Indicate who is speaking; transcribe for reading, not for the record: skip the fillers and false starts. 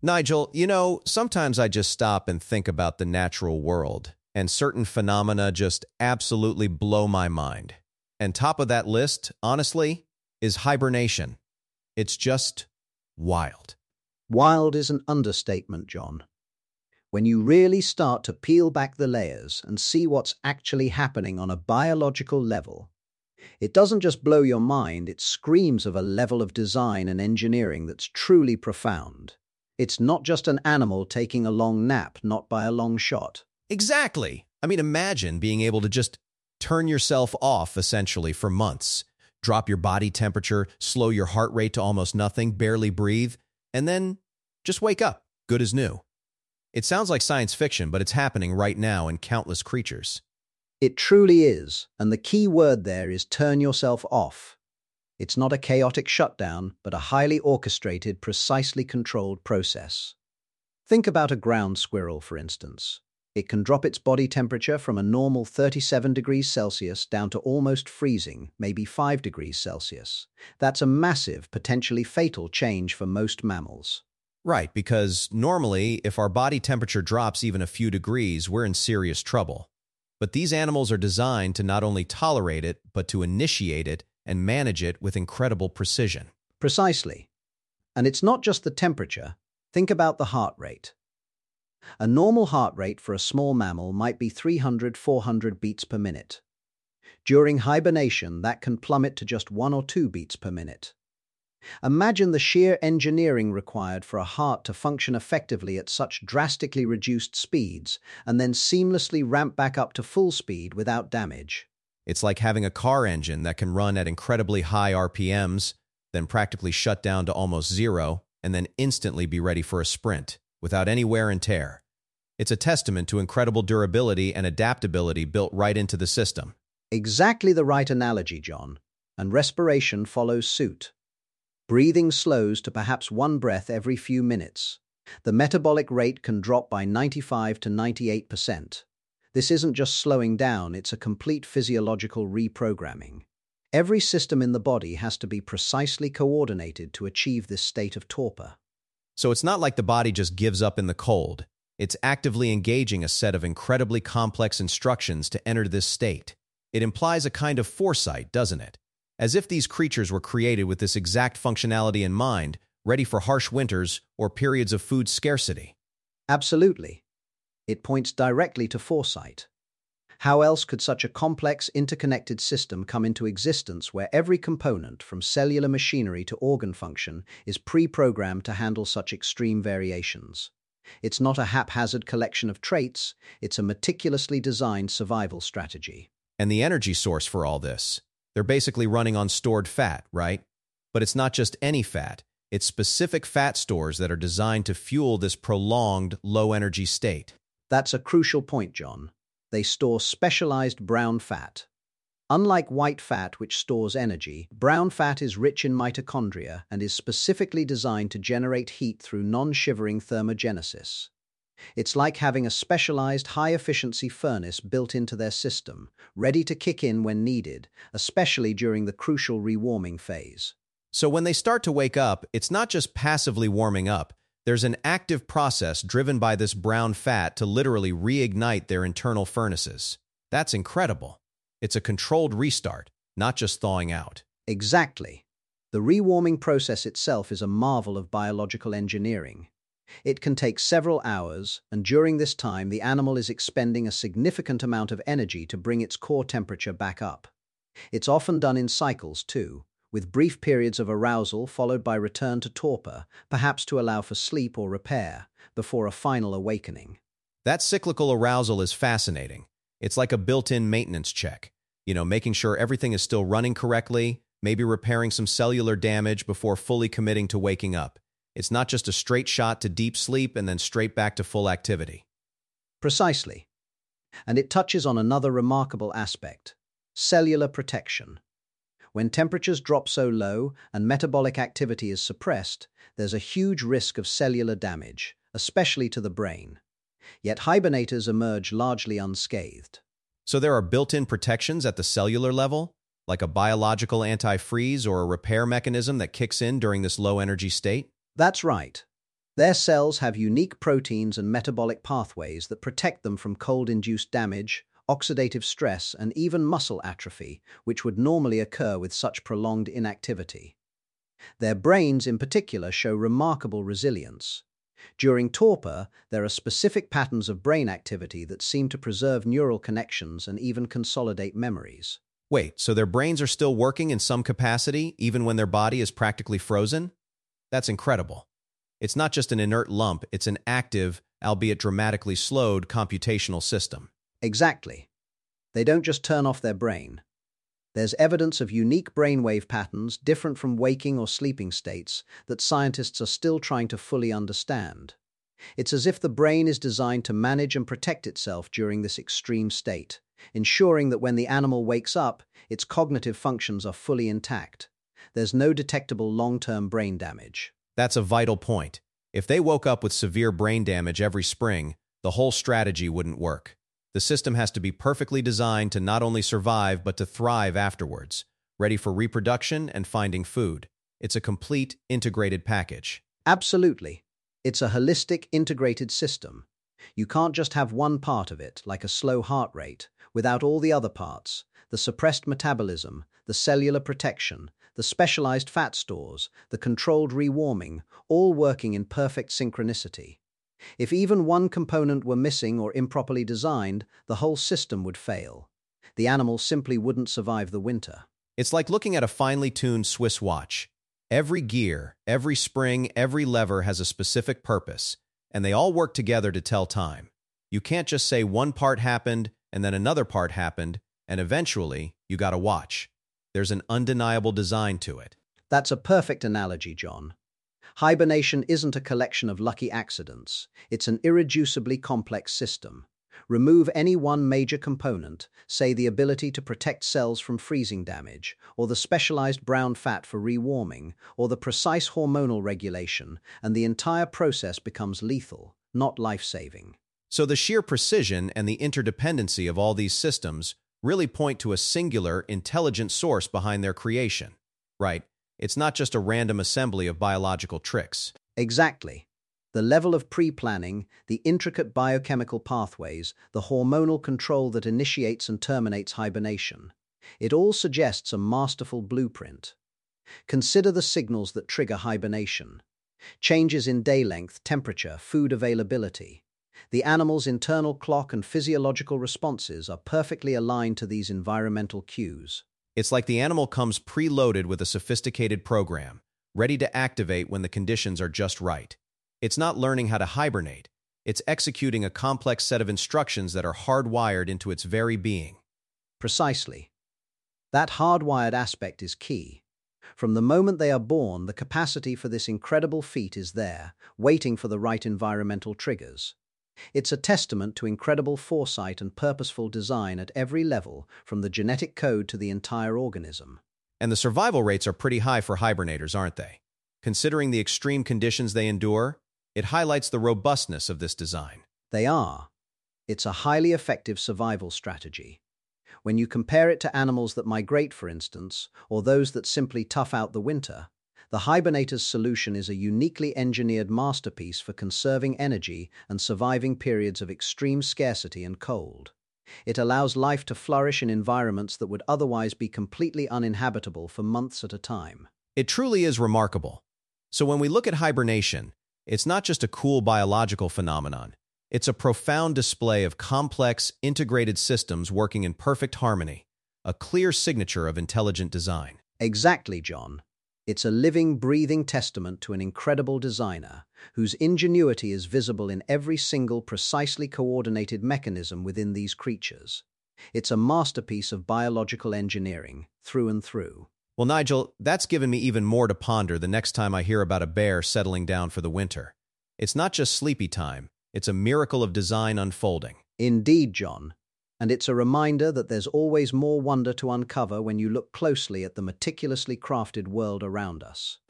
Speaker 1: Nigel, sometimes I just stop and think about the natural world, and certain phenomena just absolutely blow my mind. And top of that list, honestly, is hibernation. It's just wild.
Speaker 2: Wild is an understatement, John. When you really start to peel back the layers and see what's actually happening on a biological level, it doesn't just blow your mind, it screams of a level of design and engineering that's truly profound. It's not just an animal taking a long nap, not by a long shot.
Speaker 1: Exactly. I mean, imagine being able to just turn yourself off, essentially, for months. Drop your body temperature, slow your heart rate to almost nothing, barely breathe, and then just wake up, good as new. It sounds like science fiction, but it's happening right now in countless creatures.
Speaker 2: It truly is, and the key word there is turn yourself off. It's not a chaotic shutdown, but a highly orchestrated, precisely controlled process. Think about a ground squirrel, for instance. It can drop its body temperature from a normal 37 degrees Celsius down to almost freezing, maybe 5 degrees Celsius. That's a massive, potentially fatal change for most mammals.
Speaker 1: Right, because normally, if our body temperature drops even a few degrees, we're in serious trouble. But these animals are designed to not only tolerate it, but to initiate it and manage it with incredible precision.
Speaker 2: Precisely. And it's not just the temperature. Think about the heart rate. A normal heart rate for a small mammal might be 300-400 beats per minute. During hibernation, that can plummet to just 1 or 2 beats per minute. Imagine the sheer engineering required for a heart to function effectively at such drastically reduced speeds and then seamlessly ramp back up to full speed without damage.
Speaker 1: It's like having a car engine that can run at incredibly high RPMs, then practically shut down to almost zero, and then instantly be ready for a sprint, without any wear and tear. It's a testament to incredible durability and adaptability built right into the system.
Speaker 2: Exactly the right analogy, John. And respiration follows suit. Breathing slows to perhaps 1 breath every few minutes. The metabolic rate can drop by 95 to 98%. This isn't just slowing down, it's a complete physiological reprogramming. Every system in the body has to be precisely coordinated to achieve this state of torpor.
Speaker 1: So it's not like the body just gives up in the cold. It's actively engaging a set of incredibly complex instructions to enter this state. It implies a kind of foresight, doesn't it? As if these creatures were created with this exact functionality in mind, ready for harsh winters or periods of food scarcity.
Speaker 2: Absolutely. It points directly to foresight. How else could such a complex, interconnected system come into existence where every component, from cellular machinery to organ function, is pre-programmed to handle such extreme variations? It's not a haphazard collection of traits, it's a meticulously designed survival strategy.
Speaker 1: And the energy source for all this? They're basically running on stored fat, right? But it's not just any fat. It's specific fat stores that are designed to fuel this prolonged, low-energy state.
Speaker 2: That's a crucial point, John. They store specialized brown fat. Unlike white fat, which stores energy, brown fat is rich in mitochondria and is specifically designed to generate heat through non-shivering thermogenesis. It's like having a specialized high-efficiency furnace built into their system, ready to kick in when needed, especially during the crucial rewarming phase.
Speaker 1: So when they start to wake up, it's not just passively warming up. There's an active process driven by this brown fat to literally reignite their internal furnaces. That's incredible. It's a controlled restart, not just thawing out.
Speaker 2: Exactly. The rewarming process itself is a marvel of biological engineering. It can take several hours, and during this time the animal is expending a significant amount of energy to bring its core temperature back up. It's often done in cycles too, with brief periods of arousal followed by return to torpor, perhaps to allow for sleep or repair, before a final awakening.
Speaker 1: That cyclical arousal is fascinating. It's like a built-in maintenance check. Making sure everything is still running correctly, maybe repairing some cellular damage before fully committing to waking up. It's not just a straight shot to deep sleep and then straight back to full activity.
Speaker 2: Precisely. And it touches on another remarkable aspect: cellular protection. When temperatures drop so low and metabolic activity is suppressed, there's a huge risk of cellular damage, especially to the brain. Yet hibernators emerge largely unscathed.
Speaker 1: So there are built-in protections at the cellular level, like a biological antifreeze or a repair mechanism that kicks in during this low-energy state?
Speaker 2: That's right. Their cells have unique proteins and metabolic pathways that protect them from cold-induced damage, oxidative stress, and even muscle atrophy, which would normally occur with such prolonged inactivity. Their brains, in particular, show remarkable resilience. During torpor, there are specific patterns of brain activity that seem to preserve neural connections and even consolidate memories.
Speaker 1: Wait, so their brains are still working in some capacity, even when their body is practically frozen? That's incredible. It's not just an inert lump, it's an active, albeit dramatically slowed, computational system.
Speaker 2: Exactly. They don't just turn off their brain. There's evidence of unique brainwave patterns different from waking or sleeping states that scientists are still trying to fully understand. It's as if the brain is designed to manage and protect itself during this extreme state, ensuring that when the animal wakes up, its cognitive functions are fully intact. There's no detectable long-term brain damage.
Speaker 1: That's a vital point. If they woke up with severe brain damage every spring, the whole strategy wouldn't work. The system has to be perfectly designed to not only survive but to thrive afterwards, ready for reproduction and finding food. It's a complete, integrated package.
Speaker 2: Absolutely. It's a holistic, integrated system. You can't just have one part of it, like a slow heart rate, without all the other parts: the suppressed metabolism, the cellular protection, the specialized fat stores, the controlled rewarming, all working in perfect synchronicity. If even one component were missing or improperly designed, the whole system would fail. The animal simply wouldn't survive the winter.
Speaker 1: It's like looking at a finely tuned Swiss watch. Every gear, every spring, every lever has a specific purpose, and they all work together to tell time. You can't just say one part happened and then another part happened, and eventually you got a watch. There's an undeniable design to it.
Speaker 2: That's a perfect analogy, John. Hibernation isn't a collection of lucky accidents. It's an irreducibly complex system. Remove any one major component, say the ability to protect cells from freezing damage, or the specialized brown fat for rewarming, or the precise hormonal regulation, and the entire process becomes lethal, not life-saving.
Speaker 1: So the sheer precision and the interdependency of all these systems really point to a singular, intelligent source behind their creation, right? It's not just a random assembly of biological tricks.
Speaker 2: Exactly. The level of pre-planning, the intricate biochemical pathways, the hormonal control that initiates and terminates hibernation. It all suggests a masterful blueprint. Consider the signals that trigger hibernation. Changes in day length, temperature, food availability. The animal's internal clock and physiological responses are perfectly aligned to these environmental cues.
Speaker 1: It's like the animal comes preloaded with a sophisticated program, ready to activate when the conditions are just right. It's not learning how to hibernate. It's executing a complex set of instructions that are hardwired into its very being.
Speaker 2: Precisely. That hardwired aspect is key. From the moment they are born, the capacity for this incredible feat is there, waiting for the right environmental triggers. It's a testament to incredible foresight and purposeful design at every level, from the genetic code to the entire organism.
Speaker 1: And the survival rates are pretty high for hibernators, aren't they? Considering the extreme conditions they endure, it highlights the robustness of this design.
Speaker 2: They are. It's a highly effective survival strategy. When you compare it to animals that migrate, for instance, or those that simply tough out the winter, the hibernator's solution is a uniquely engineered masterpiece for conserving energy and surviving periods of extreme scarcity and cold. It allows life to flourish in environments that would otherwise be completely uninhabitable for months at a time.
Speaker 1: It truly is remarkable. So when we look at hibernation, it's not just a cool biological phenomenon. It's a profound display of complex, integrated systems working in perfect harmony, a clear signature of intelligent design.
Speaker 2: Exactly, John. It's a living, breathing testament to an incredible designer, whose ingenuity is visible in every single precisely coordinated mechanism within these creatures. It's a masterpiece of biological engineering, through and through.
Speaker 1: Well, Nigel, that's given me even more to ponder the next time I hear about a bear settling down for the winter. It's not just sleepy time, it's a miracle of design unfolding.
Speaker 2: Indeed, John. And it's a reminder that there's always more wonder to uncover when you look closely at the meticulously crafted world around us.